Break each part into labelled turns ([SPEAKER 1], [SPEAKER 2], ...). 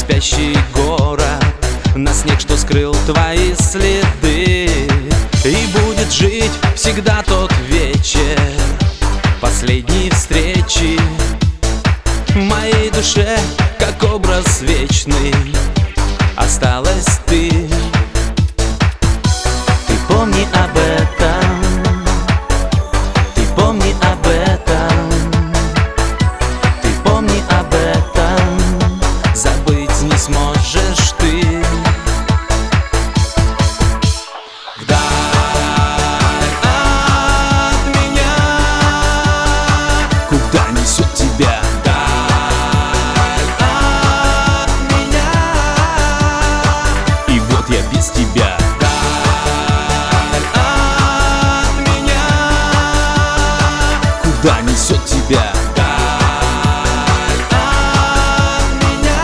[SPEAKER 1] спящий город, на снег, что скрыл твои следы. И будет жить всегда тот вечер последней встречи. В моей душе, как образ вечный, осталась ты. Ты помни об этом, ты помни об этом, ты помни об этом, забыть не сможешь ты. Вдаль от меня, куда несет тебя? Вдаль от меня, и вот я без тебя. Куда несет тебя? Вдаль от меня.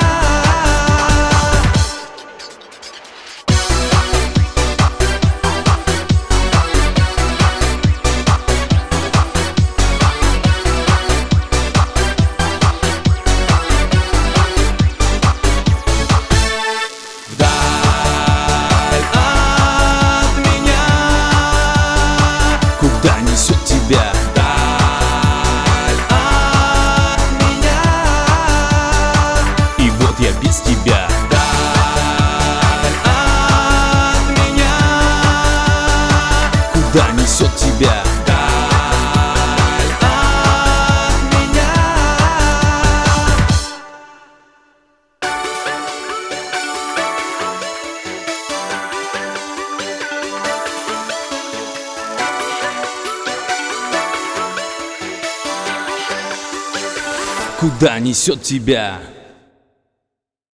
[SPEAKER 1] Вдаль от меня. Куда несет тебя? Я без тебя. Вдаль от меня. Куда несет тебя? Вдаль от меня. Куда несет тебя?